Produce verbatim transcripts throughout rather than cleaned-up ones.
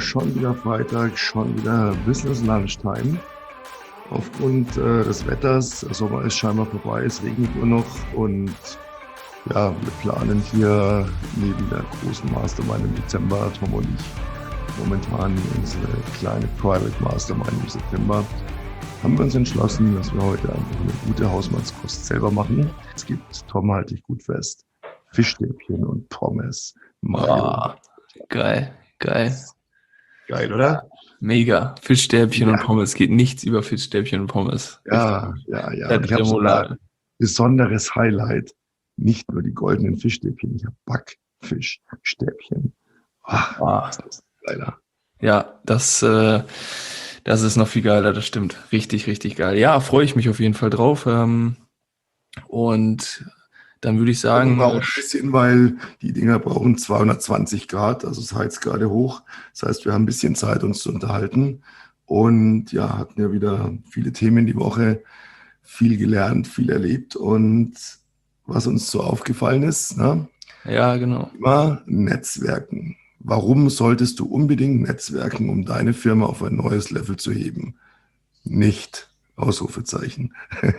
schon wieder Freitag, schon wieder Business Lunchtime. Aufgrund äh, des Wetters, der Sommer ist scheinbar vorbei, es regnet nur noch und ja, wir planen hier neben der großen Mastermind im Dezember, Tom und ich, momentan unsere kleine Private Mastermind im September, haben wir uns entschlossen, dass wir heute einfach eine gute Hausmannskost selber machen. Es gibt, Tom, halte ich gut fest, Fischstäbchen und Pommes. Mayo. Oh, geil, geil. Geil, oder? Mega. Fischstäbchen ja. und Pommes. Geht nichts über Fischstäbchen und Pommes. Ja, Richtig. ja, ja. Und ich habe sogar ein besonderes Highlight. Nicht nur die goldenen Fischstäbchen, ich habe Backfischstäbchen. Ach, ah. Das ist geiler. Ja, das, äh, das ist noch viel geiler, das stimmt. Richtig, richtig geil. Ja, freue ich mich auf jeden Fall drauf. Ähm, und dann würde ich sagen... Auch ein bisschen, weil die Dinger brauchen zweihundertzwanzig Grad, also es heizt gerade hoch. Das heißt, wir haben ein bisschen Zeit, uns zu unterhalten. Und ja, hatten ja wieder viele Themen die Woche, viel gelernt, viel erlebt. Und was uns so aufgefallen ist, ne? Ja, genau. Immer Netzwerken. Warum solltest du unbedingt netzwerken, um deine Firma auf ein neues Level zu heben? Nicht. Ausrufezeichen.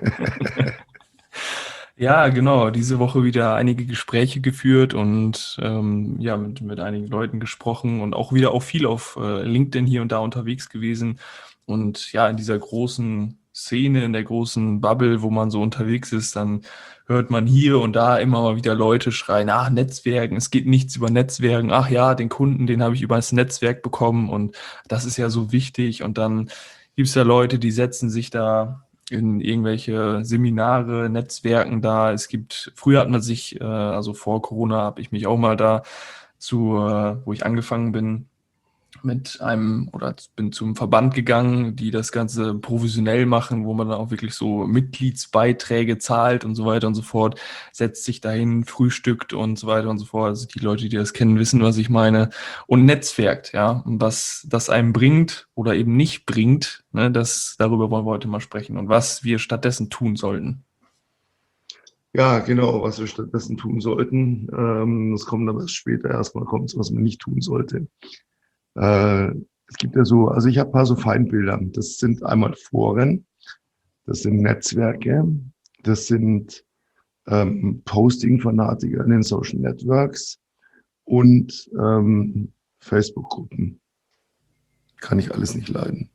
Ja, genau. Diese Woche wieder einige Gespräche geführt und ähm, ja, mit, mit einigen Leuten gesprochen und auch wieder auch viel auf äh, LinkedIn hier und da unterwegs gewesen. Und ja, in dieser großen Szene, in der großen Bubble, wo man so unterwegs ist, dann hört man hier und da immer mal wieder Leute schreien, ach, Netzwerken, es geht nichts über Netzwerken, ach ja, den Kunden, den habe ich über das Netzwerk bekommen und das ist ja so wichtig. Und dann gibt es da Leute, die setzen sich da in irgendwelche Seminare, Netzwerken da. Es gibt, früher hat man sich, äh, also vor Corona habe ich mich auch mal da zu, äh, wo ich angefangen bin, mit einem oder bin zum Verband gegangen, die das Ganze professionell machen, wo man dann auch wirklich so Mitgliedsbeiträge zahlt und so weiter und so fort, setzt sich dahin, frühstückt und so weiter und so fort. Also die Leute, die das kennen, wissen, was ich meine. Und netzwerkt, ja. Und was das einem bringt oder eben nicht bringt, ne, das, darüber wollen wir heute mal sprechen und was wir stattdessen tun sollten. Ja, genau, was wir stattdessen tun sollten. Ähm, das kommt aber erst später. Erstmal kommt es, was man nicht tun sollte. Äh, es gibt ja so, also ich habe ein paar so Feindbilder. Das sind einmal Foren, das sind Netzwerke, das sind ähm, Posting-Fanatiker in den Social Networks und ähm, Facebook-Gruppen. Kann ich alles nicht leiden.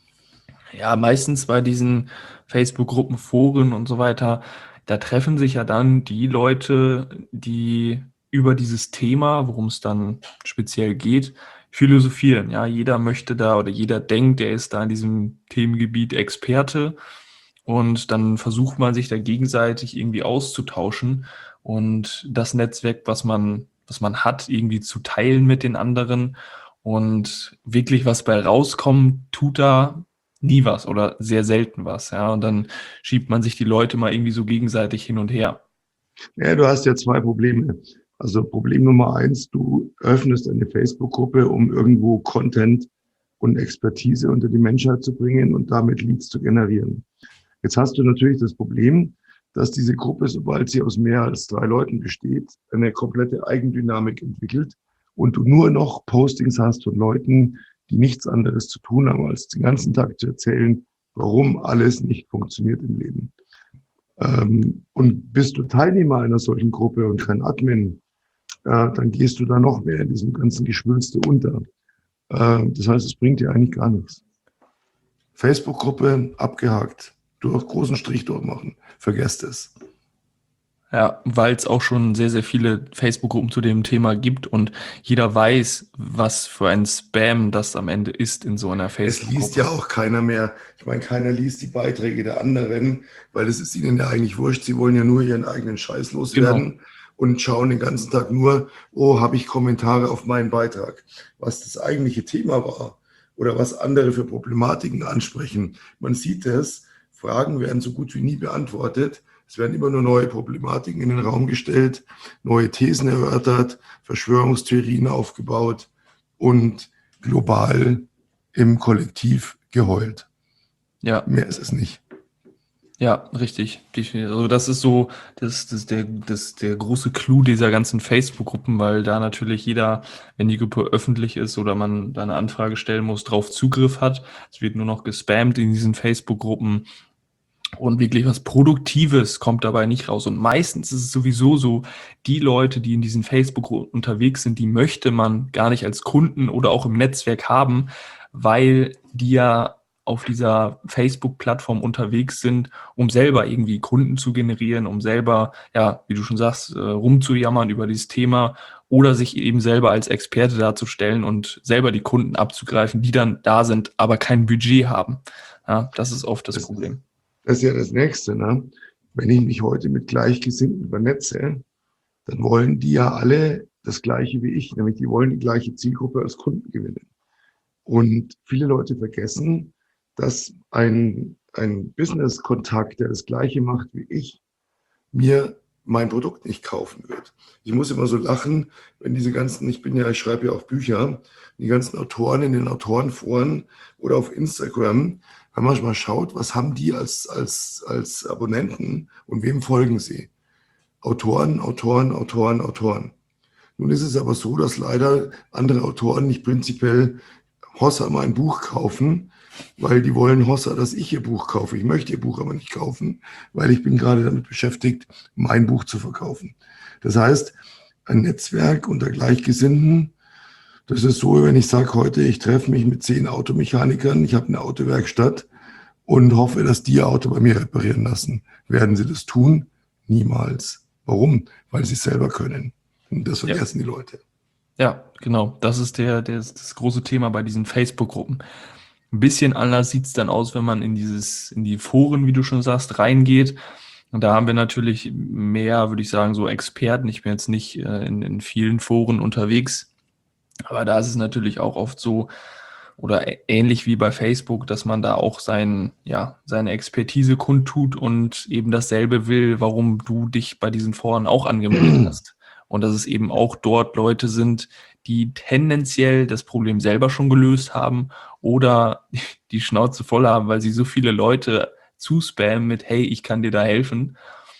Ja, meistens bei diesen Facebook-Gruppen, Foren und so weiter, da treffen sich ja dann die Leute, die über dieses Thema, worum es dann speziell geht, philosophieren. Ja, jeder möchte da oder jeder denkt, er ist da in diesem Themengebiet Experte und dann versucht man sich da gegenseitig irgendwie auszutauschen und das Netzwerk, was man, was man hat, irgendwie zu teilen mit den anderen und wirklich was bei rauskommt, tut da nie was oder sehr selten was. Ja, und dann schiebt man sich die Leute mal irgendwie so gegenseitig hin und her. Ja, du hast ja zwei Probleme. Also Problem Nummer eins, du öffnest eine Facebook-Gruppe, um irgendwo Content und Expertise unter die Menschheit zu bringen und damit Leads zu generieren. Jetzt hast du natürlich das Problem, dass diese Gruppe, sobald sie aus mehr als drei Leuten besteht, eine komplette Eigendynamik entwickelt und du nur noch Postings hast von Leuten, die nichts anderes zu tun haben, als den ganzen Tag zu erzählen, warum alles nicht funktioniert im Leben. Ähm, und bist du Teilnehmer einer solchen Gruppe und kein Admin, äh, dann gehst du da noch mehr in diesem ganzen Geschwülste unter. Äh, das heißt, es bringt dir eigentlich gar nichts. Facebook-Gruppe abgehakt, durch großen Strich durchmachen, vergesst es. Ja, weil es auch schon sehr, sehr viele Facebook-Gruppen zu dem Thema gibt und jeder weiß, was für ein Spam das am Ende ist in so einer Facebook-Gruppe. Es liest ja auch keiner mehr. Ich meine, keiner liest die Beiträge der anderen, weil es ist ihnen ja eigentlich wurscht. Sie wollen ja nur ihren eigenen Scheiß loswerden genau. Und schauen den ganzen Tag nur, oh, habe ich Kommentare auf meinen Beitrag. Was das eigentliche Thema war oder was andere für Problematiken ansprechen. Man sieht es, Fragen werden so gut wie nie beantwortet. Es werden immer nur neue Problematiken in den Raum gestellt, neue Thesen erörtert, Verschwörungstheorien aufgebaut und global im Kollektiv geheult. Ja. Mehr ist es nicht. Ja, richtig. Definitiv. Also das ist so, das, das der, das der große Clou dieser ganzen Facebook-Gruppen, weil da natürlich jeder, wenn die Gruppe öffentlich ist oder man da eine Anfrage stellen muss, drauf Zugriff hat. Es wird nur noch gespammt in diesen Facebook-Gruppen und wirklich was Produktives kommt dabei nicht raus. Und meistens ist es sowieso so, die Leute, die in diesen Facebook-Gruppen unterwegs sind, die möchte man gar nicht als Kunden oder auch im Netzwerk haben, weil die ja auf dieser Facebook-Plattform unterwegs sind, um selber irgendwie Kunden zu generieren, um selber, ja, wie du schon sagst, äh, rumzujammern über dieses Thema oder sich eben selber als Experte darzustellen und selber die Kunden abzugreifen, die dann da sind, aber kein Budget haben. Ja, das ist oft das Das, Problem. das ist ja das Nächste, ne? Wenn ich mich heute mit Gleichgesinnten vernetze, dann wollen die ja alle das Gleiche wie ich, nämlich die wollen die gleiche Zielgruppe als Kunden gewinnen. Und viele Leute vergessen, dass ein, ein Business-Kontakt, der das Gleiche macht wie ich, mir mein Produkt nicht kaufen wird. Ich muss immer so lachen, wenn diese ganzen, ich bin ja, ich schreibe ja auch Bücher, die ganzen Autoren in den Autorenforen oder auf Instagram, wenn man mal schaut, was haben die als, als, als Abonnenten und wem folgen sie? Autoren, Autoren, Autoren, Autoren. Nun ist es aber so, dass leider andere Autoren nicht prinzipiell Hossa mein Buch kaufen, weil die wollen Hossa, dass ich ihr Buch kaufe. Ich möchte ihr Buch aber nicht kaufen, weil ich bin gerade damit beschäftigt, mein Buch zu verkaufen. Das heißt, ein Netzwerk unter Gleichgesinnten, das ist so, wenn ich sage heute, ich treffe mich mit zehn Automechanikern, ich habe eine Autowerkstatt und hoffe, dass die ihr Auto bei mir reparieren lassen. Werden sie das tun? Niemals. Warum? Weil sie es selber können. Und das vergessen ja die Leute. Ja, genau. Das ist der, der, das große Thema bei diesen Facebook-Gruppen. Ein bisschen anders sieht es dann aus, wenn man in dieses, in die Foren, wie du schon sagst, reingeht. Und da haben wir natürlich mehr, würde ich sagen, so Experten. Ich bin jetzt nicht äh, in, in vielen Foren unterwegs, aber da ist es natürlich auch oft so, oder ä- ähnlich wie bei Facebook, dass man da auch sein, ja, seine Expertise kundtut und eben dasselbe will, warum du dich bei diesen Foren auch angemeldet hast. Und dass es eben auch dort Leute sind, die tendenziell das Problem selber schon gelöst haben oder die Schnauze voll haben, weil sie so viele Leute zuspammen mit, hey, ich kann dir da helfen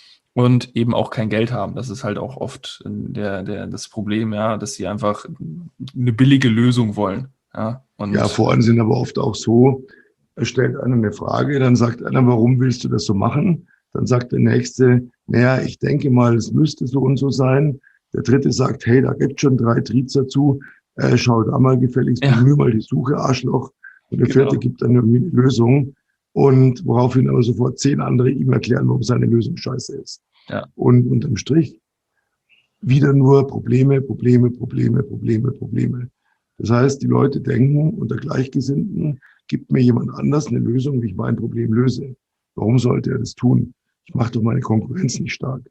und eben auch kein Geld haben. Das ist halt auch oft der, der, das Problem, ja, dass sie einfach eine billige Lösung wollen. Ja, und Ja, Foren sind aber oft auch so, es stellt einer eine Frage, dann sagt einer, warum willst du das so machen? Dann sagt der Nächste, naja, ich denke mal, es müsste so und so sein. Der Dritte sagt, hey, da gibt schon drei Tweets dazu, äh, schau da mal gefälligst, ja, bemühe mal die Suche, Arschloch. Und der genau. Vierte gibt dann irgendwie eine Lösung und woraufhin aber sofort zehn andere ihm erklären, warum seine Lösung scheiße ist. Ja. Und unterm Strich wieder nur Probleme, Probleme, Probleme, Probleme, Probleme. Das heißt, die Leute denken, unter Gleichgesinnten gibt mir jemand anders eine Lösung, wie ich mein Problem löse. Warum sollte er das tun? Ich mache doch meine Konkurrenz nicht stark.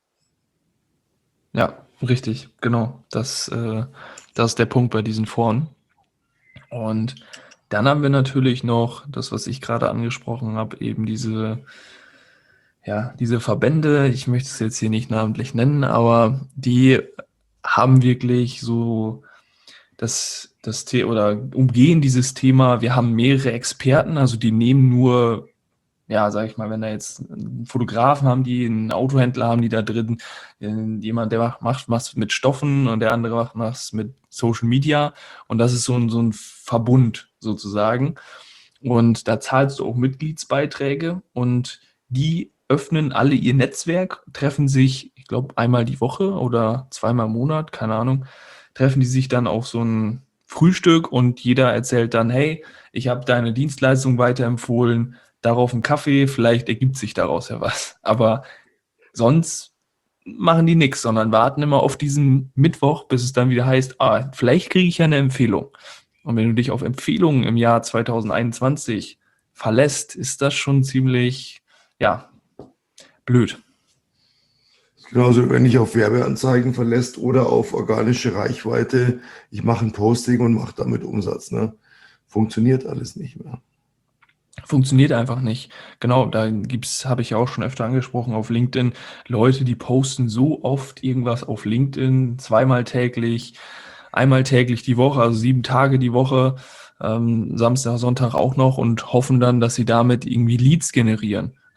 Ja, richtig, genau. Das, äh, das ist der Punkt bei diesen Foren. Und dann haben wir natürlich noch das, was ich gerade angesprochen habe, eben diese, ja, diese Verbände. Ich möchte es jetzt hier nicht namentlich nennen, aber die haben wirklich so das, das The- oder umgehen dieses Thema. Wir haben mehrere Experten, also die nehmen nur, ja, sag ich mal, wenn da jetzt einen Fotografen haben, die einen Autohändler haben, die da drin, äh, jemand, der macht, macht was mit Stoffen und der andere macht was mit Social Media und das ist so ein, so ein Verbund sozusagen. Und da zahlst du auch Mitgliedsbeiträge und die öffnen alle ihr Netzwerk, treffen sich, ich glaube, einmal die Woche oder zweimal im Monat, keine Ahnung, treffen die sich dann auf so ein Frühstück und jeder erzählt dann, hey, ich habe deine Dienstleistung weiterempfohlen, darauf einen Kaffee, vielleicht ergibt sich daraus ja was. Aber sonst machen die nichts, sondern warten immer auf diesen Mittwoch, bis es dann wieder heißt, ah, vielleicht kriege ich ja eine Empfehlung. Und wenn du dich auf Empfehlungen im Jahr zwanzig einundzwanzig verlässt, ist das schon ziemlich, ja, blöd. Genauso, wenn ich auf Werbeanzeigen verlässt oder auf organische Reichweite, ich mache ein Posting und mache damit Umsatz. Ne? Funktioniert alles nicht mehr. Funktioniert einfach nicht. Genau, da gibt's, habe ich ja auch schon öfter angesprochen, auf LinkedIn, Leute, die posten so oft irgendwas auf LinkedIn, zweimal täglich, einmal täglich die Woche, also sieben Tage die Woche, ähm, Samstag, Sonntag auch noch und hoffen dann, dass sie damit irgendwie Leads generieren.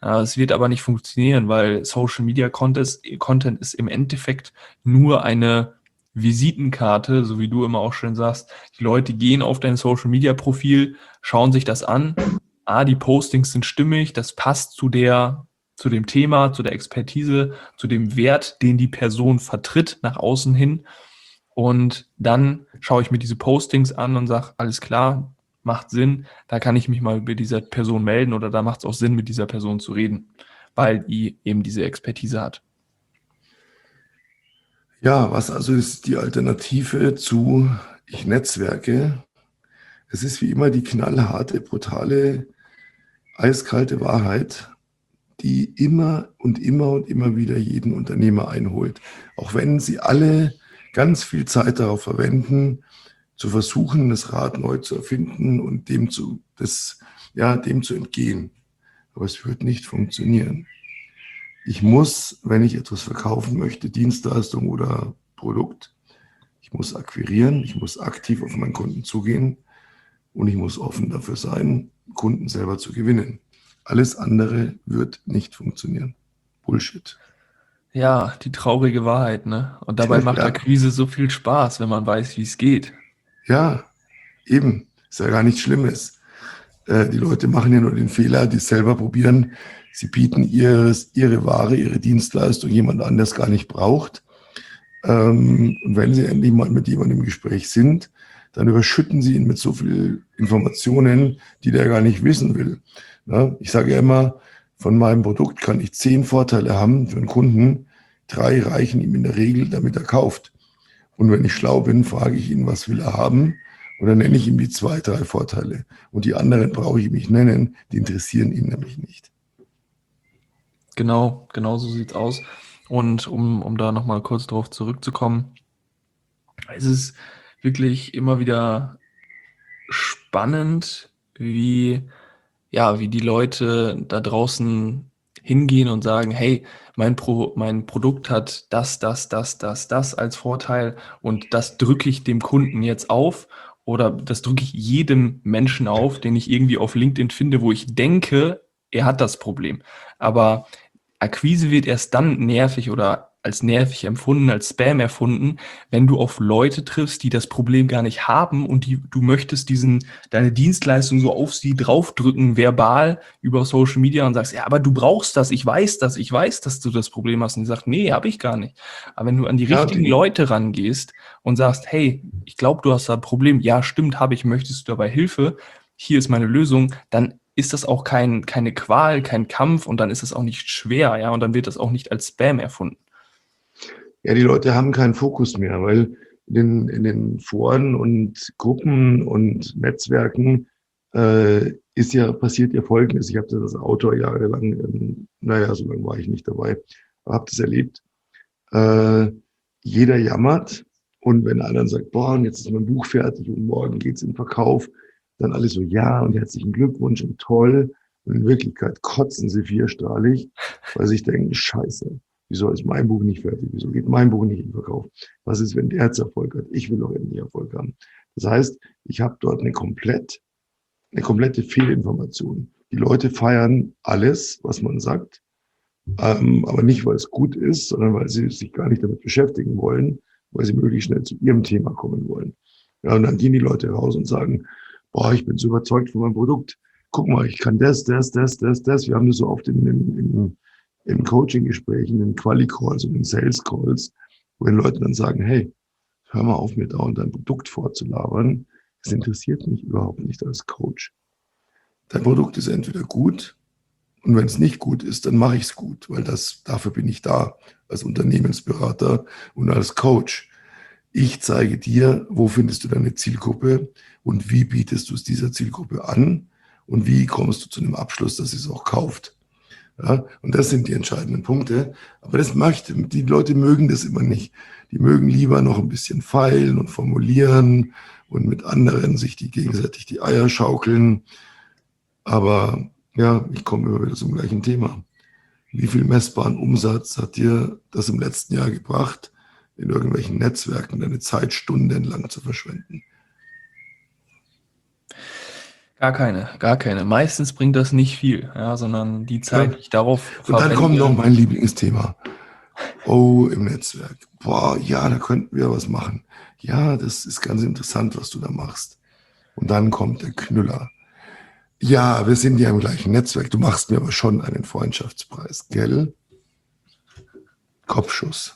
Ja, es wird aber nicht funktionieren, weil Social Media Content, Content ist im Endeffekt nur eine Visitenkarte, so wie du immer auch schön sagst. Die Leute gehen auf dein Social Media Profil, schauen sich das an. Ah, die Postings sind stimmig, das passt zu der, zu dem Thema, zu der Expertise, zu dem Wert, den die Person vertritt nach außen hin. Und dann schaue ich mir diese Postings an und sage, alles klar, macht Sinn, da kann ich mich mal bei dieser Person melden oder da macht es auch Sinn, mit dieser Person zu reden, weil die eben diese Expertise hat. Ja, was also ist die Alternative zu ich netzwerke? Es ist wie immer die knallharte, brutale, eiskalte Wahrheit, die immer und immer und immer wieder jeden Unternehmer einholt. Auch wenn sie alle ganz viel Zeit darauf verwenden, zu versuchen, das Rad neu zu erfinden und dem zu, das, ja, dem zu entgehen. Aber es wird nicht funktionieren. Ich muss, wenn ich etwas verkaufen möchte, Dienstleistung oder Produkt, ich muss akquirieren, ich muss aktiv auf meinen Kunden zugehen und ich muss offen dafür sein, Kunden selber zu gewinnen. Alles andere wird nicht funktionieren. Bullshit. Ja, die traurige Wahrheit, ne? Und dabei macht Ja, Akquise so viel Spaß, wenn man weiß, wie es geht. ja, eben. Ist ja gar nichts Schlimmes. Äh, die Leute machen ja nur den Fehler, die es selber probieren. Sie bieten ihres, ihre Ware, ihre Dienstleistung jemand anders gar nicht braucht. Ähm, und wenn sie endlich mal mit jemandem im Gespräch sind, dann überschütten sie ihn mit so viel Informationen, die der gar nicht wissen will. Ja, ich sage ja immer, von meinem Produkt kann ich zehn Vorteile haben für einen Kunden. Drei reichen ihm in der Regel, damit er kauft. Und wenn ich schlau bin, frage ich ihn, was will er haben? Und dann nenne ich ihm die zwei, drei Vorteile. Und die anderen brauche ich ihm nicht nennen, die interessieren ihn nämlich nicht. Genau, genau so sieht's aus. Und um, um da nochmal kurz drauf zurückzukommen, es ist wirklich immer wieder spannend, wie, ja, wie die Leute da draußen hingehen und sagen, hey, mein, Pro, mein Produkt hat das, das, das, das, das als Vorteil und das drücke ich dem Kunden jetzt auf oder das drücke ich jedem Menschen auf, den ich irgendwie auf LinkedIn finde, wo ich denke, er hat das Problem. Aber Akquise wird erst dann nervig oder als nervig empfunden, als Spam erfunden, wenn du auf Leute triffst, die das Problem gar nicht haben und die, du möchtest diesen, deine Dienstleistung so auf sie draufdrücken, verbal über Social Media und sagst, ja, aber du brauchst das, ich weiß das, ich weiß, dass du das Problem hast. Und die sagt, nee, habe ich gar nicht. Aber wenn du an die Ja, richtigen die, Leute rangehst und sagst, hey, ich glaube, du hast da ein Problem, ja, stimmt, habe ich, möchtest du dabei Hilfe? Hier ist meine Lösung, dann ist das auch kein, keine Qual, kein Kampf und dann ist es auch nicht schwer, ja, und dann wird das auch nicht als Spam erfunden. ja, die Leute haben keinen Fokus mehr, weil in den, in den Foren und Gruppen und Netzwerken äh, ist ja, passiert ja Folgendes. Ich habe das als Autor jahrelang, ähm, naja, so lange war ich nicht dabei, habe das erlebt. Äh, jeder jammert und wenn einer sagt, boah, und jetzt ist mein Buch fertig und morgen geht's in den Verkauf, dann alle so, ja und herzlichen Glückwunsch und toll. Und in Wirklichkeit kotzen sie vierstrahlig, weil sie sich denken, scheiße, wieso ist mein Buch nicht fertig? Wieso geht mein Buch nicht in den Verkauf? Was ist, wenn der jetzt Erfolg hat? Ich will auch endlich Erfolg haben. Das heißt, ich habe dort eine komplett, eine komplette Fehlinformation. Die Leute feiern alles, was man sagt, ähm, aber nicht, weil es gut ist, sondern weil sie sich gar nicht damit beschäftigen wollen, weil sie möglichst schnell zu ihrem Thema kommen wollen. Ja, und dann gehen die Leute raus und sagen, boah, ich bin so überzeugt von meinem Produkt. Guck mal, ich kann das, das, das, das, das. Wir haben das so oft in, in, in, in Coaching-Gesprächen, in Quali-Calls und in Sales-Calls, wo die Leute dann sagen, hey, hör mal auf, mir dauernd dein Produkt vorzulabern. Es interessiert mich überhaupt nicht als Coach. Dein Produkt ist entweder gut und wenn es nicht gut ist, dann mache ich es gut, weil das, dafür bin ich da als Unternehmensberater und als Coach. Ich zeige dir, wo findest du deine Zielgruppe und wie bietest du es dieser Zielgruppe an und wie kommst du zu einem Abschluss, dass sie es auch kauft. Ja, und das sind die entscheidenden Punkte. Aber das möchte, die Leute mögen das immer nicht. Die mögen lieber noch ein bisschen feilen und formulieren und mit anderen sich die gegenseitig die Eier schaukeln. Aber ja, ich komme immer wieder zum gleichen Thema. Wie viel messbaren Umsatz hat dir das im letzten Jahr gebracht, in irgendwelchen Netzwerken deine Zeit stundenlang zu verschwenden? Gar keine, gar keine. Meistens bringt das nicht viel, ja, sondern die Zeit, Ja. die ich darauf Und dann kommt noch verwende. mein Lieblingsthema. Oh, im Netzwerk. Boah, ja, da könnten wir was machen. Ja, das ist ganz interessant, was du da machst. Und dann kommt der Knüller. Ja, wir sind ja im gleichen Netzwerk. Du machst mir aber schon einen Freundschaftspreis, gell? Kopfschuss.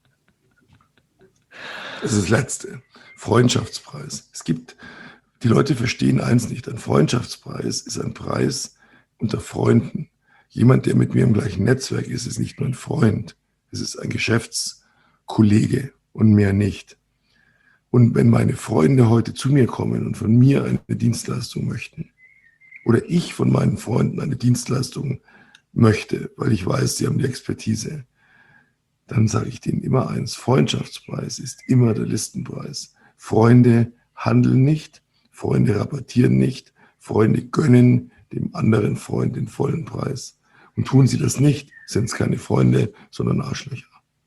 Das ist das Letzte. Freundschaftspreis. Es gibt, die Leute verstehen eins nicht. Ein Freundschaftspreis ist ein Preis unter Freunden. Jemand, der mit mir im gleichen Netzwerk ist, ist nicht nur ein Freund. Es ist ein Geschäftskollege und mehr nicht. Und wenn meine Freunde heute zu mir kommen und von mir eine Dienstleistung möchten, oder ich von meinen Freunden eine Dienstleistung möchte, weil ich weiß, sie haben die Expertise, dann sage ich denen immer eins: Freundschaftspreis ist immer der Listenpreis. Freunde handeln nicht, Freunde rabattieren nicht, Freunde gönnen dem anderen Freund den vollen Preis. Und tun sie das nicht, sind es keine Freunde, sondern Arschlöcher.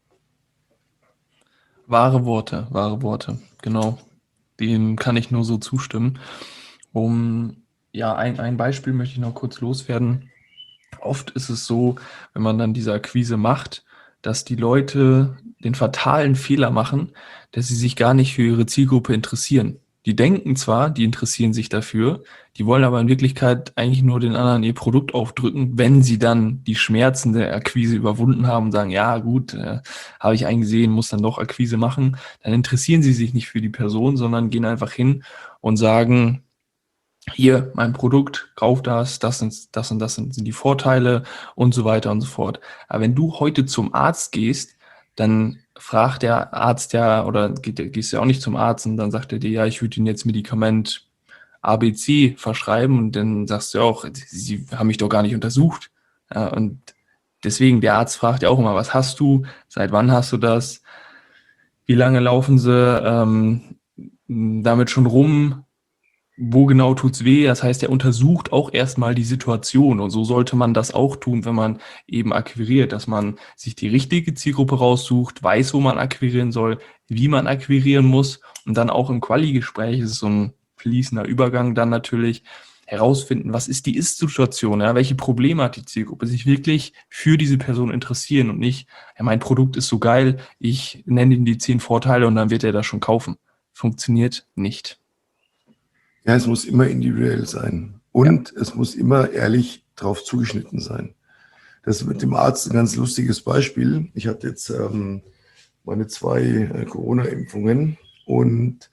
Wahre Worte, wahre Worte, genau. Dem kann ich nur so zustimmen. Um, ja, ein, ein Beispiel möchte ich noch kurz loswerden. Oft ist es so, wenn man dann diese Akquise macht, dass die Leute den fatalen Fehler machen, dass sie sich gar nicht für ihre Zielgruppe interessieren. Die denken zwar, die interessieren sich dafür, die wollen aber in Wirklichkeit eigentlich nur den anderen ihr Produkt aufdrücken, wenn sie dann die Schmerzen der Akquise überwunden haben und sagen, ja gut, äh, habe ich eingesehen, muss dann doch Akquise machen, dann interessieren sie sich nicht für die Person, sondern gehen einfach hin und sagen, hier, mein Produkt, kauf das, das sind, das und das sind, sind die Vorteile und so weiter und so fort. Aber wenn du heute zum Arzt gehst, dann fragt der Arzt ja, oder geht, gehst ja auch nicht zum Arzt und dann sagt er dir, ja, ich würde Ihnen jetzt Medikament A B C verschreiben und dann sagst du auch, Sie haben mich doch gar nicht untersucht. Ja, und deswegen, der Arzt fragt ja auch immer, was hast du, seit wann hast du das, wie lange laufen sie ähm, damit schon rum, wo genau tut's weh? Das heißt, er untersucht auch erstmal die Situation und so sollte man das auch tun, wenn man eben akquiriert, dass man sich die richtige Zielgruppe raussucht, weiß, wo man akquirieren soll, wie man akquirieren muss und dann auch im Quali-Gespräch ist es so ein fließender Übergang dann natürlich herausfinden, was ist die Ist-Situation, ja? Welche Probleme hat die Zielgruppe, sich wirklich für diese Person interessieren und nicht, ja, mein Produkt ist so geil, ich nenne ihm die zehn Vorteile und dann wird er das schon kaufen. Funktioniert nicht. Ja, es muss immer individuell sein. Ja. Und es muss immer ehrlich drauf zugeschnitten sein. Das ist mit dem Arzt ein ganz lustiges Beispiel. Ich hatte jetzt ähm, meine zwei äh, Corona-Impfungen und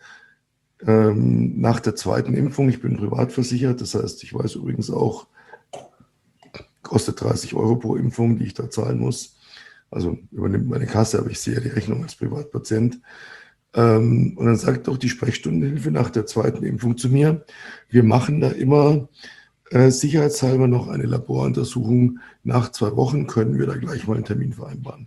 ähm, nach der zweiten Impfung, ich bin privat versichert, das heißt, ich weiß übrigens auch, kostet dreißig Euro pro Impfung, die ich da zahlen muss. Also übernimmt meine Kasse, aber ich sehe ja die Rechnung als Privatpatient. Ähm, und dann sagt auch die Sprechstundenhilfe nach der zweiten Impfung zu mir, wir machen da immer äh, sicherheitshalber noch eine Laboruntersuchung. Nach zwei Wochen können wir da gleich mal einen Termin vereinbaren.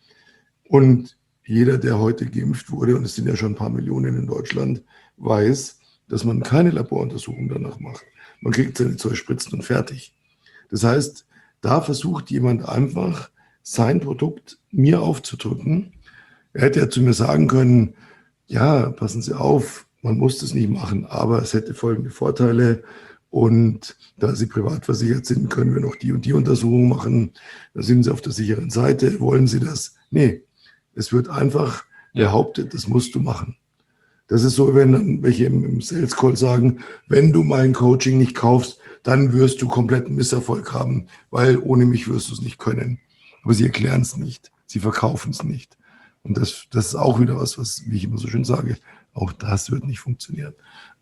Und jeder, der heute geimpft wurde, und es sind ja schon ein paar Millionen in Deutschland, weiß, dass man keine Laboruntersuchung danach macht. Man kriegt seine zwei Spritzen und fertig. Das heißt, da versucht jemand einfach, sein Produkt mir aufzudrücken. Er hätte ja zu mir sagen können, ja, passen Sie auf, man muss das nicht machen, aber es hätte folgende Vorteile und da Sie privat versichert sind, können wir noch die und die Untersuchung machen. Da sind Sie auf der sicheren Seite. Wollen Sie das? Nee, es wird einfach behauptet, das musst du machen. Das ist so, wenn dann welche im, im Sales Call sagen, wenn du mein Coaching nicht kaufst, dann wirst du kompletten Misserfolg haben, weil ohne mich wirst du es nicht können. Aber sie erklären es nicht, sie verkaufen es nicht. Und das, das ist auch wieder was, was, wie ich immer so schön sage, auch das wird nicht funktionieren.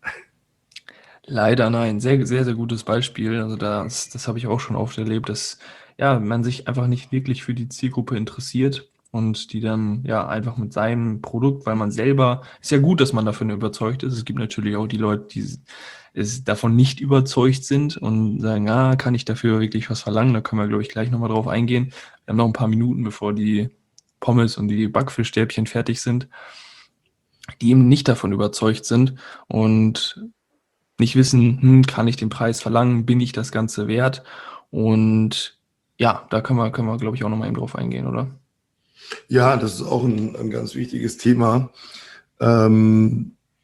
Leider nein. Sehr, sehr, sehr gutes Beispiel. Also das, das habe ich auch schon oft erlebt, dass ja, man sich einfach nicht wirklich für die Zielgruppe interessiert und die dann ja einfach mit seinem Produkt, weil man selber, ist ja gut, dass man davon überzeugt ist. Es gibt natürlich auch die Leute, die es davon nicht überzeugt sind und sagen, ah, kann ich dafür wirklich was verlangen? Da können wir, glaube ich, gleich nochmal drauf eingehen. Wir haben noch ein paar Minuten, bevor die Pommes und die Backfischstäbchen fertig sind, die eben nicht davon überzeugt sind und nicht wissen, hm, kann ich den Preis verlangen, bin ich das Ganze wert? Und ja, da können wir, können wir, glaube ich, auch nochmal eben drauf eingehen, oder? Ja, das ist auch ein, ein ganz wichtiges Thema. Ähm,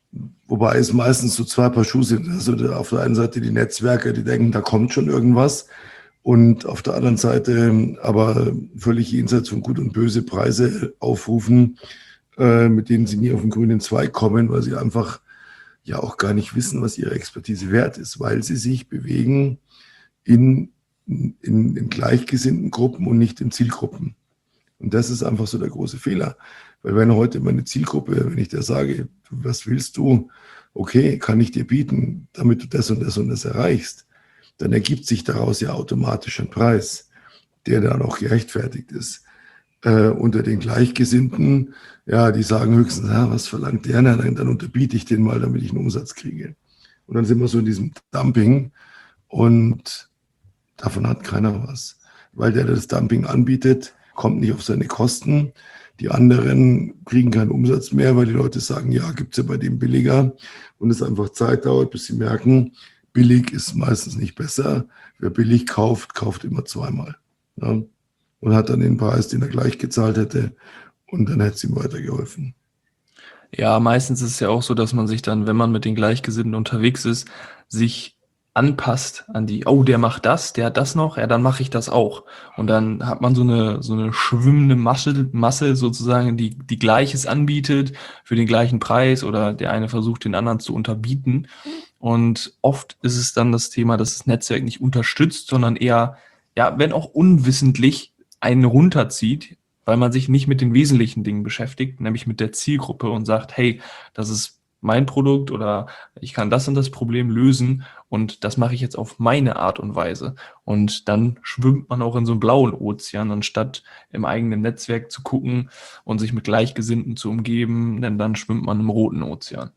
Wobei es meistens so zwei Paar Schuhe sind. Also auf der einen Seite die Netzwerker, die denken, da kommt schon irgendwas. Und auf der anderen Seite aber völlig jenseits von Gut und Böse Preise aufrufen, äh, mit denen sie nie auf den grünen Zweig kommen, weil sie einfach ja auch gar nicht wissen, was ihre Expertise wert ist, weil sie sich bewegen in, in, in gleichgesinnten Gruppen und nicht in Zielgruppen. Und das ist einfach so der große Fehler. Weil wenn heute meine Zielgruppe, wenn ich dir sage, was willst du, okay, kann ich dir bieten, damit du das und das und das erreichst, dann ergibt sich daraus ja automatisch ein Preis, der dann auch gerechtfertigt ist. Äh, unter den Gleichgesinnten, ja, die sagen höchstens, ja, was verlangt der? Na, dann, dann unterbiete ich den mal, damit ich einen Umsatz kriege. Und dann sind wir so in diesem Dumping und davon hat keiner was. Weil der, der das Dumping anbietet, kommt nicht auf seine Kosten. Die anderen kriegen keinen Umsatz mehr, weil die Leute sagen, ja, gibt es ja bei dem billiger. Und es einfach Zeit dauert, bis sie merken, billig ist meistens nicht besser. Wer billig kauft, kauft immer zweimal. Ja? Und hat dann den Preis, den er gleich gezahlt hätte. Und dann hätte es ihm weitergeholfen. Ja, meistens ist es ja auch so, dass man sich dann, wenn man mit den Gleichgesinnten unterwegs ist, sich anpasst an die, oh, der macht das, der hat das noch, ja, dann mache ich das auch. Und dann hat man so eine so eine schwimmende Masse, Masse sozusagen, die die Gleiches anbietet für den gleichen Preis oder der eine versucht, den anderen zu unterbieten. Und oft ist es dann das Thema, dass das Netzwerk nicht unterstützt, sondern eher, ja, wenn auch unwissentlich, einen runterzieht, weil man sich nicht mit den wesentlichen Dingen beschäftigt, nämlich mit der Zielgruppe und sagt, hey, das ist mein Produkt oder ich kann das und das Problem lösen und das mache ich jetzt auf meine Art und Weise. Und dann schwimmt man auch in so einem blauen Ozean, anstatt im eigenen Netzwerk zu gucken und sich mit Gleichgesinnten zu umgeben, denn dann schwimmt man im roten Ozean.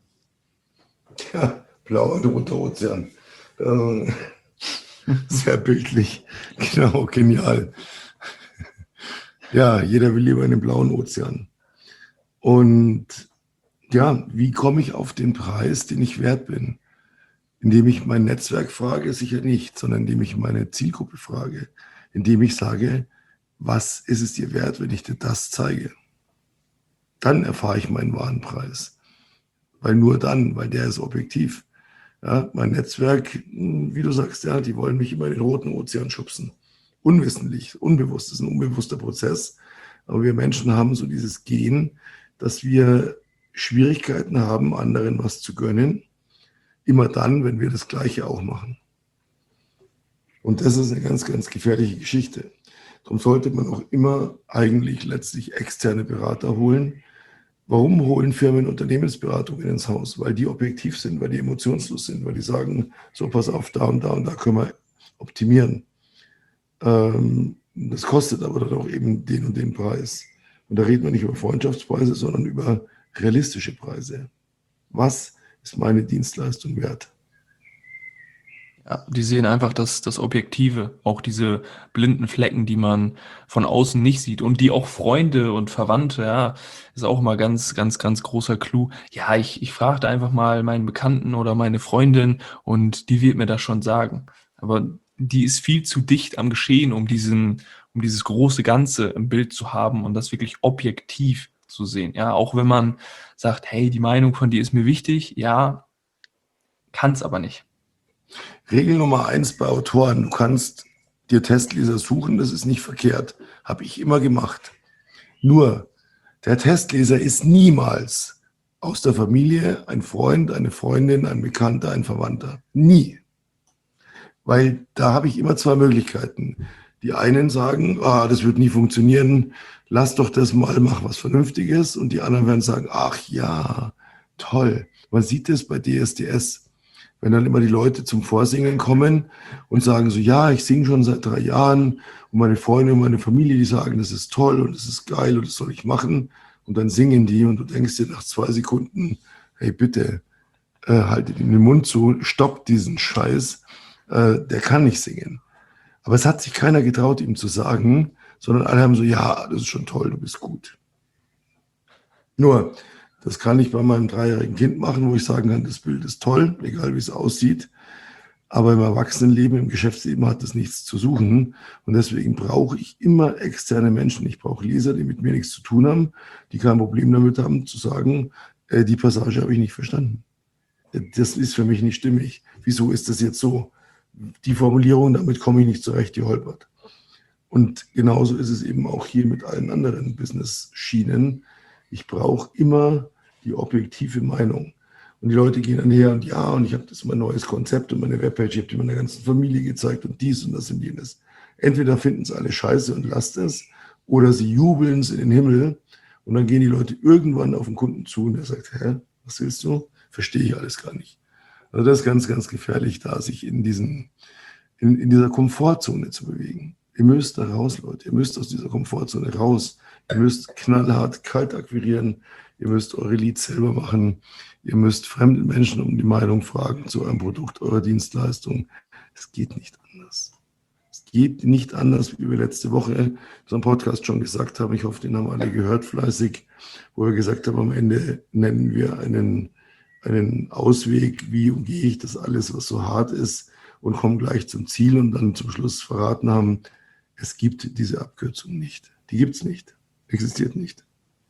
Ja, blauer und roter Ozean. Ähm, sehr bildlich. Genau, genial. Ja, jeder will lieber in den blauen Ozean. Und ja, wie komme ich auf den Preis, den ich wert bin? Indem ich mein Netzwerk frage, sicher nicht, sondern indem ich meine Zielgruppe frage. Indem ich sage, was ist es dir wert, wenn ich dir das zeige? Dann erfahre ich meinen wahren Preis. Weil nur dann, weil der ist objektiv. Ja, mein Netzwerk, wie du sagst, ja, die wollen mich immer in den roten Ozean schubsen. Unwissentlich, unbewusst, das ist ein unbewusster Prozess. Aber wir Menschen haben so dieses Gen, dass wir Schwierigkeiten haben, anderen was zu gönnen. Immer dann, wenn wir das Gleiche auch machen. Und das ist eine ganz, ganz gefährliche Geschichte. Darum sollte man auch immer eigentlich letztlich externe Berater holen. Warum holen Firmen Unternehmensberatungen ins Haus? Weil die objektiv sind, weil die emotionslos sind, weil die sagen, so pass auf, da und da und da können wir optimieren. Ähm, das kostet aber dann auch eben den und den Preis. Und da reden wir nicht über Freundschaftspreise, sondern über realistische Preise. Was ist meine Dienstleistung wert? Ja, die sehen einfach das, das Objektive, auch diese blinden Flecken, die man von außen nicht sieht und die auch Freunde und Verwandte, ja, ist auch mal ganz, ganz, ganz großer Clou. Ja, ich, ich fragte einfach mal meinen Bekannten oder meine Freundin und die wird mir das schon sagen. Aber die ist viel zu dicht am Geschehen, um diesen, um dieses große Ganze im Bild zu haben und das wirklich objektiv zu sehen. Ja, auch wenn man sagt, hey, die Meinung von dir ist mir wichtig, ja, kann es aber nicht. Regel Nummer eins bei Autoren, du kannst dir Testleser suchen, das ist nicht verkehrt. Habe ich immer gemacht. Nur, der Testleser ist niemals aus der Familie ein Freund, eine Freundin, ein Bekannter, ein Verwandter. Nie. Weil da habe ich immer zwei Möglichkeiten. Die einen sagen, ah, das wird nie funktionieren, lass doch das mal, mach was Vernünftiges. Und die anderen werden sagen, ach ja, toll. Man sieht es bei D S D S. Wenn dann immer die Leute zum Vorsingen kommen und sagen so, ja, ich singe schon seit drei Jahren und meine Freunde und meine Familie, die sagen, das ist toll und das ist geil und das soll ich machen. Und dann singen die und du denkst dir nach zwei Sekunden, hey bitte, äh, haltet ihm den Mund zu, stoppt diesen Scheiß, äh, der kann nicht singen. Aber es hat sich keiner getraut, ihm zu sagen, sondern alle haben so, ja, das ist schon toll, du bist gut. Nur, das kann ich bei meinem dreijährigen Kind machen, wo ich sagen kann, das Bild ist toll, egal wie es aussieht. Aber im Erwachsenenleben, im Geschäftsleben hat das nichts zu suchen. Und deswegen brauche ich immer externe Menschen. Ich brauche Leser, die mit mir nichts zu tun haben, die kein Problem damit haben, zu sagen, Äh, die Passage habe ich nicht verstanden. Das ist für mich nicht stimmig. Wieso ist das jetzt so? Die Formulierung, damit komme ich nicht zurecht, die holpert. Und genauso ist es eben auch hier mit allen anderen Business-Schienen. Ich brauche immer die objektive Meinung. Und die Leute gehen dann her und ja, und ich habe das mein neues Konzept und meine Webpage, ich habe die meiner ganzen Familie gezeigt und dies und das und jenes. Entweder finden es alle scheiße und lasst es, oder sie jubeln es in den Himmel und dann gehen die Leute irgendwann auf den Kunden zu und der sagt, hä, was willst du? Verstehe ich alles gar nicht. Also das ist ganz, ganz gefährlich, da sich in, diesen, in, in dieser Komfortzone zu bewegen. Ihr müsst da raus, Leute. Ihr müsst aus dieser Komfortzone raus. Ihr müsst knallhart kalt akquirieren. Ihr müsst eure Leads selber machen. Ihr müsst fremde Menschen um die Meinung fragen zu eurem Produkt, eurer Dienstleistung. Es geht nicht anders. Es geht nicht anders, wie wir letzte Woche in unserem Podcast schon gesagt haben. Ich hoffe, den haben alle gehört fleißig, wo wir gesagt haben, am Ende nennen wir einen einen Ausweg, wie umgehe ich das alles, was so hart ist, und komme gleich zum Ziel und dann zum Schluss verraten haben, es gibt diese Abkürzung nicht. Die gibt es nicht. Existiert nicht.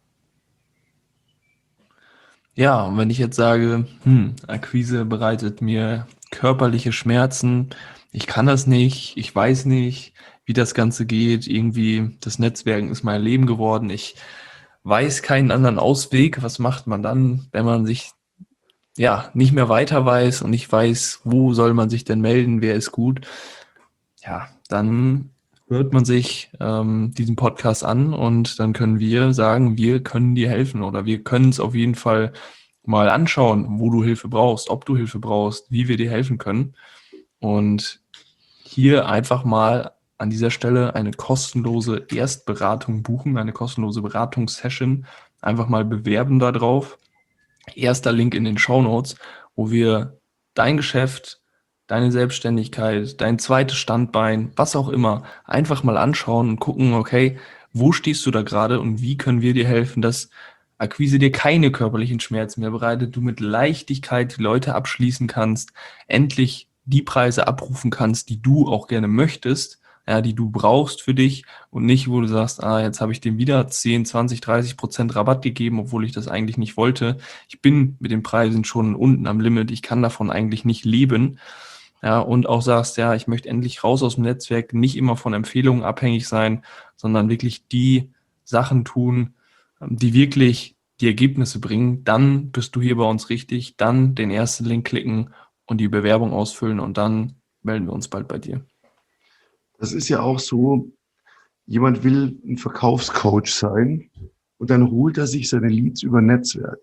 Ja, und wenn ich jetzt sage, hm, Akquise bereitet mir körperliche Schmerzen, ich kann das nicht, ich weiß nicht, wie das Ganze geht, irgendwie das Netzwerken ist mein Leben geworden, ich weiß keinen anderen Ausweg, was macht man dann, wenn man sich ja nicht mehr weiter weiß und nicht weiß, wo soll man sich denn melden, wer ist gut, ja, dann hört man sich ähm, diesen Podcast an und dann können wir sagen, wir können dir helfen oder wir können es auf jeden Fall mal anschauen, wo du Hilfe brauchst, ob du Hilfe brauchst, wie wir dir helfen können. Und hier einfach mal an dieser Stelle eine kostenlose Erstberatung buchen, eine kostenlose Beratungssession, einfach mal bewerben da drauf. Erster Link in den Shownotes, wo wir dein Geschäft, deine Selbstständigkeit, dein zweites Standbein, was auch immer, einfach mal anschauen und gucken, okay, wo stehst du da gerade und wie können wir dir helfen, dass Akquise dir keine körperlichen Schmerzen mehr bereitet, du mit Leichtigkeit die Leute abschließen kannst, endlich die Preise abrufen kannst, die du auch gerne möchtest, ja, die du brauchst für dich und nicht, wo du sagst, ah, jetzt habe ich dem wieder zehn, zwanzig, dreißig Prozent Rabatt gegeben, obwohl ich das eigentlich nicht wollte. Ich bin mit den Preisen schon unten am Limit, ich kann davon eigentlich nicht leben. Ja, und auch sagst, ja, ich möchte endlich raus aus dem Netzwerk, nicht immer von Empfehlungen abhängig sein, sondern wirklich die Sachen tun, die wirklich die Ergebnisse bringen, dann bist du hier bei uns richtig, dann den ersten Link klicken und die Bewerbung ausfüllen und dann melden wir uns bald bei dir. Das ist ja auch so, jemand will ein Verkaufscoach sein und dann holt er sich seine Leads über Netzwerk.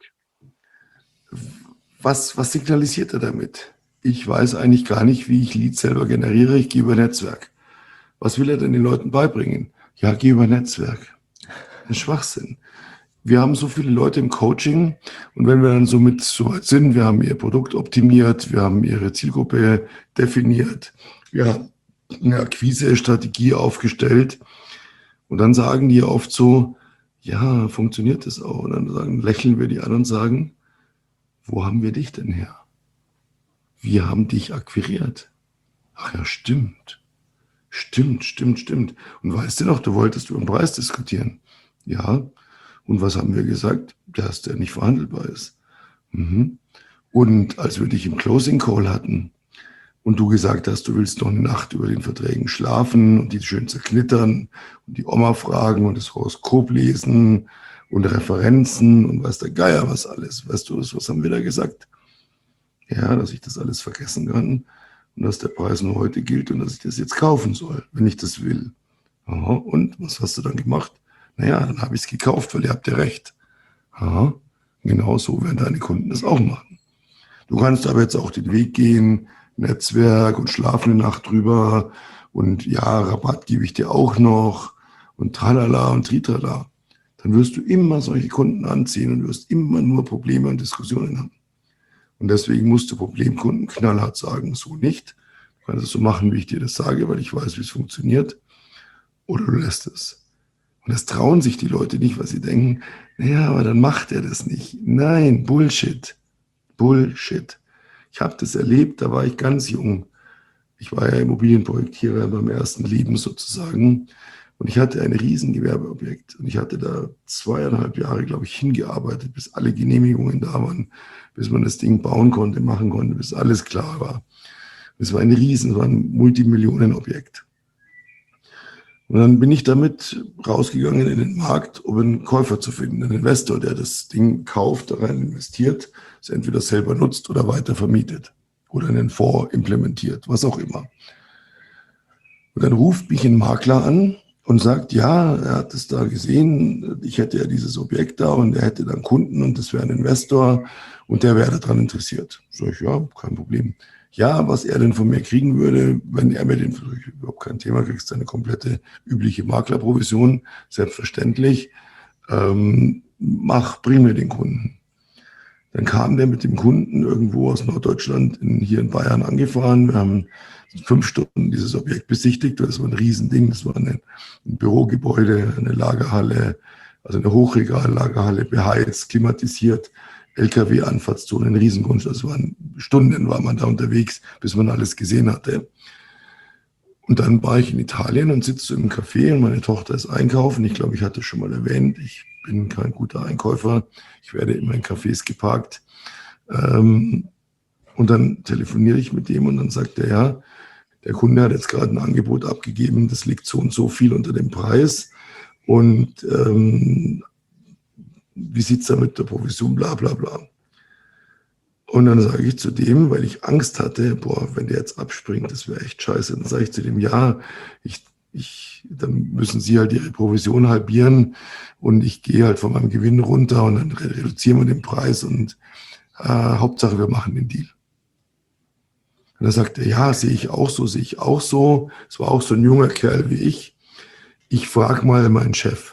Was, was signalisiert er damit? Ich weiß eigentlich gar nicht, wie ich Leads selber generiere, ich gehe über Netzwerk. Was will er denn den Leuten beibringen? Ja, geh über Netzwerk. Ein Schwachsinn. Wir haben so viele Leute im Coaching und wenn wir dann so mit so weit sind, wir haben ihr Produkt optimiert, wir haben ihre Zielgruppe definiert, wir haben eine Akquise-Strategie aufgestellt und dann sagen die oft so, ja, funktioniert das auch? Und dann sagen, lächeln wir die an und sagen, wo haben wir dich denn her? Wir haben dich akquiriert. Ach ja, stimmt. Stimmt, stimmt, stimmt. Und weißt du noch, du wolltest über den Preis diskutieren. Ja. Und was haben wir gesagt? Dass der nicht verhandelbar ist. Mhm. Und als wir dich im Closing Call hatten und du gesagt hast, du willst noch eine Nacht über den Verträgen schlafen und die schön zerknittern und die Oma fragen und das Horoskop lesen und Referenzen und weiß der Geier was alles. Weißt du, was haben wir da gesagt? Ja, dass ich das alles vergessen kann und dass der Preis nur heute gilt und dass ich das jetzt kaufen soll, wenn ich das will. Aha, und was hast du dann gemacht? Naja, dann habe ich es gekauft, weil ihr habt ja recht. Aha, genau so werden deine Kunden das auch machen. Du kannst aber jetzt auch den Weg gehen, Netzwerk und schlafen eine Nacht drüber und ja, Rabatt gebe ich dir auch noch und tralala und tritrala. Dann wirst du immer solche Kunden anziehen und wirst immer nur Probleme und Diskussionen haben. Und deswegen musst du Problemkunden knallhart sagen, so nicht. Du kannst es so machen, wie ich dir das sage, weil ich weiß, wie es funktioniert. Oder du lässt es. Und das trauen sich die Leute nicht, weil sie denken, naja, aber dann macht er das nicht. Nein, Bullshit. Bullshit. Ich habe das erlebt, da war ich ganz jung. Ich war ja Immobilienprojektierer beim ersten Leben sozusagen. Und ich hatte ein riesen Gewerbeobjekt und ich hatte da zweieinhalb Jahre, glaube ich, hingearbeitet, bis alle Genehmigungen da waren, bis man das Ding bauen konnte, machen konnte, bis alles klar war. Es war ein riesen, es war ein Multimillionenobjekt. Und dann bin ich damit rausgegangen in den Markt, um einen Käufer zu finden, einen Investor, der das Ding kauft, da rein investiert, es entweder selber nutzt oder weiter vermietet oder einen Fonds implementiert, was auch immer. Und dann ruft mich ein Makler an und sagt, ja, er hat es da gesehen, ich hätte ja dieses Objekt da und er hätte dann Kunden und das wäre ein Investor und der wäre daran interessiert. Sag ich, ja, kein Problem. Ja, was er denn von mir kriegen würde, wenn er mir den, überhaupt kein Thema, kriegst du eine komplette übliche Maklerprovision, selbstverständlich, ähm, mach, bring mir den Kunden. Dann kam der mit dem Kunden irgendwo aus Norddeutschland in, hier in Bayern angefahren. Wir haben fünf Stunden dieses Objekt besichtigt. Das war ein Riesending. Das war eine, ein Bürogebäude, eine Lagerhalle, also eine Hochregallagerhalle, beheizt, klimatisiert, L K W-Anfahrtszone, ein Riesengrundstück. Das waren Stunden, war man da unterwegs, bis man alles gesehen hatte. Und dann war ich in Italien und sitze im Café und meine Tochter ist einkaufen. Ich glaube, ich hatte es schon mal erwähnt, ich bin kein guter Einkäufer. Ich werde immer in Cafés geparkt. Ähm, und dann telefoniere ich mit dem und dann sagt er, ja, der Kunde hat jetzt gerade ein Angebot abgegeben, das liegt so und so viel unter dem Preis. Und ähm, wie sieht es da mit der Provision, bla bla bla. Und dann sage ich zu dem, weil ich Angst hatte, boah, wenn der jetzt abspringt, das wäre echt scheiße. Dann sage ich zu dem, ja, ich, ich, dann müssen Sie halt Ihre Provision halbieren und ich gehe halt von meinem Gewinn runter und dann reduzieren wir den Preis und äh, Hauptsache, wir machen den Deal. Und dann sagt er, ja, sehe ich auch so, sehe ich auch so. Es war auch so ein junger Kerl wie ich. Ich frage mal meinen Chef.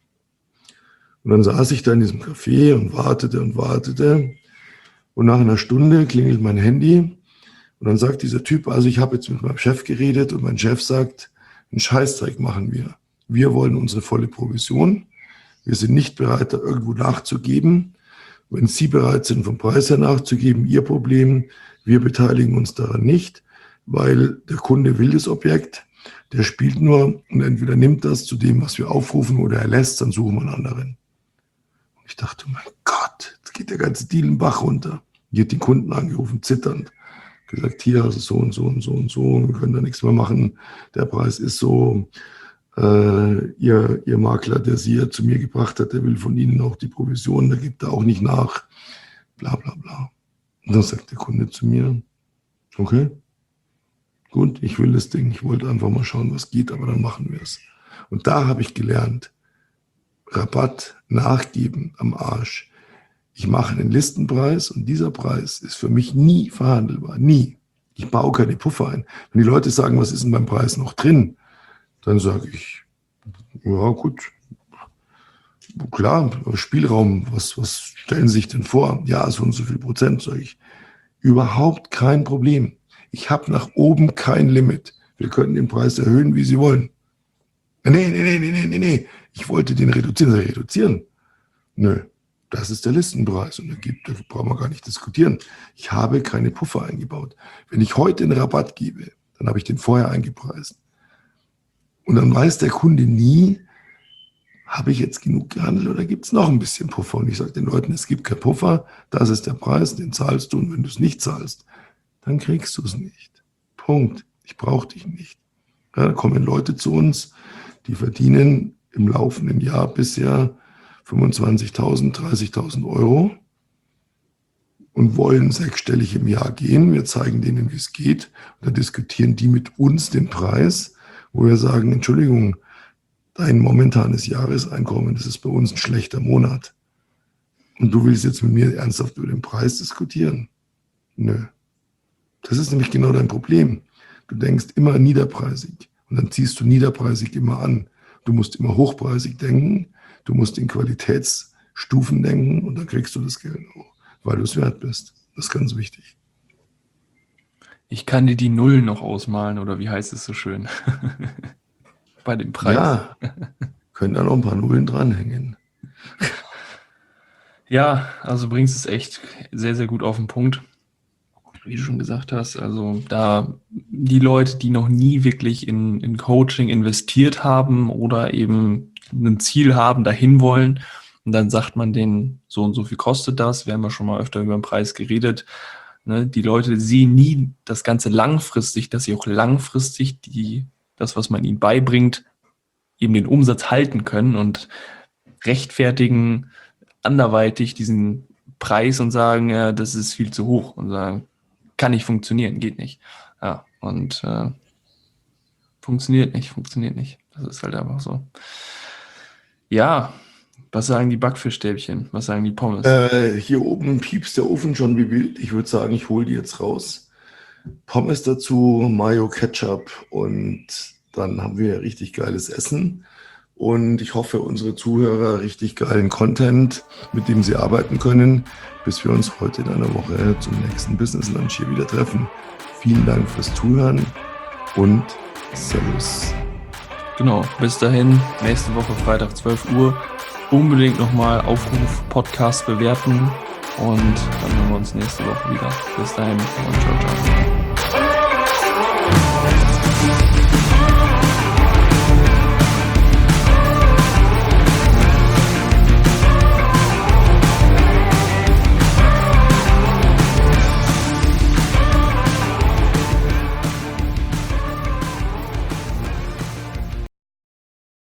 Und dann saß ich da in diesem Café und wartete und wartete. Und nach einer Stunde klingelt mein Handy und dann sagt dieser Typ, also ich habe jetzt mit meinem Chef geredet und mein Chef sagt, einen Scheißdreck machen wir. Wir wollen unsere volle Provision. Wir sind nicht bereit, da irgendwo nachzugeben. Wenn Sie bereit sind, vom Preis her nachzugeben, Ihr Problem. Wir beteiligen uns daran nicht, weil der Kunde will das Objekt. Der spielt nur und entweder nimmt das zu dem, was wir aufrufen, oder er lässt, dann suchen wir einen anderen. Und ich dachte, oh mein Gott, jetzt geht der ganze Deal im Bach runter. Die hat den Kunden angerufen, zitternd, gesagt, hier, also so und so und so und so, wir können da nichts mehr machen, der Preis ist so, äh, ihr, ihr Makler, der Sie ja zu mir gebracht hat, der will von Ihnen auch die Provision, der gibt da auch nicht nach, bla bla bla. Und dann sagt der Kunde zu mir, okay, gut, ich will das Ding, ich wollte einfach mal schauen, was geht, aber dann machen wir es. Und da habe ich gelernt, Rabatt nachgeben am Arsch. Ich mache einen Listenpreis und dieser Preis ist für mich nie verhandelbar, nie. Ich baue keine Puffer ein. Wenn die Leute sagen, was ist denn beim Preis noch drin, dann sage ich, ja gut, klar, Spielraum, was, was stellen Sie sich denn vor? Ja, so und so viel Prozent, sage ich. Überhaupt kein Problem. Ich habe nach oben kein Limit. Wir können den Preis erhöhen, wie Sie wollen. Nee, nee, nee, nee, nee, nee. Ich wollte den reduzieren. Soll ich reduzieren? Nö. Das ist der Listenpreis und da, gibt, da brauchen wir gar nicht diskutieren. Ich habe keine Puffer eingebaut. Wenn ich heute einen Rabatt gebe, dann habe ich den vorher eingepreist. Und dann weiß der Kunde nie, habe ich jetzt genug gehandelt oder gibt es noch ein bisschen Puffer? Und ich sage den Leuten, es gibt keinen Puffer, das ist der Preis, den zahlst du und wenn du es nicht zahlst, dann kriegst du es nicht. Punkt. Ich brauche dich nicht. Ja, da kommen Leute zu uns, die verdienen im laufenden Jahr bisher fünfundzwanzigtausend, dreißigtausend Euro und wollen sechsstellig im Jahr gehen. Wir zeigen denen, wie es geht. Und dann diskutieren die mit uns den Preis, wo wir sagen, Entschuldigung, dein momentanes Jahreseinkommen, das ist bei uns ein schlechter Monat. Und du willst jetzt mit mir ernsthaft über den Preis diskutieren? Nö. Das ist nämlich genau dein Problem. Du denkst immer niederpreisig und dann ziehst du niederpreisig immer an. Du musst immer hochpreisig denken. Du musst in Qualitätsstufen denken und dann kriegst du das Geld auch, weil du es wert bist. Das ist ganz wichtig. Ich kann dir die Nullen noch ausmalen, oder wie heißt es so schön? Bei dem Preis. Ja, können da noch ein paar Nullen dranhängen. Ja, also bringst es echt sehr, sehr gut auf den Punkt. wie du schon gesagt hast, also da die Leute, die noch nie wirklich in, in Coaching investiert haben oder eben ein Ziel haben, dahin wollen, und dann sagt man denen, so und so viel kostet das, wir haben ja schon mal öfter über den Preis geredet, ne? Die Leute sehen nie das Ganze langfristig, dass sie auch langfristig die, das, was man ihnen beibringt, eben den Umsatz halten können und rechtfertigen anderweitig diesen Preis und sagen, ja, das ist viel zu hoch und sagen, kann nicht funktionieren, geht nicht. Ja, und äh, funktioniert nicht, funktioniert nicht. Das ist halt einfach so. Ja, was sagen die Backfischstäbchen? Was sagen die Pommes? Äh, hier oben piepst der Ofen schon wie wild. Ich würde sagen, ich hole die jetzt raus. Pommes dazu, Mayo, Ketchup und dann haben wir richtig geiles Essen. Und ich hoffe, unsere Zuhörer richtig geilen Content, mit dem sie arbeiten können, bis wir uns heute in einer Woche zum nächsten Business Lunch hier wieder treffen. Vielen Dank fürs Zuhören und Servus. Genau, bis dahin, nächste Woche Freitag zwölf Uhr. Unbedingt nochmal Aufruf, Podcast bewerten und dann hören wir uns nächste Woche wieder. Bis dahin und ciao, ciao.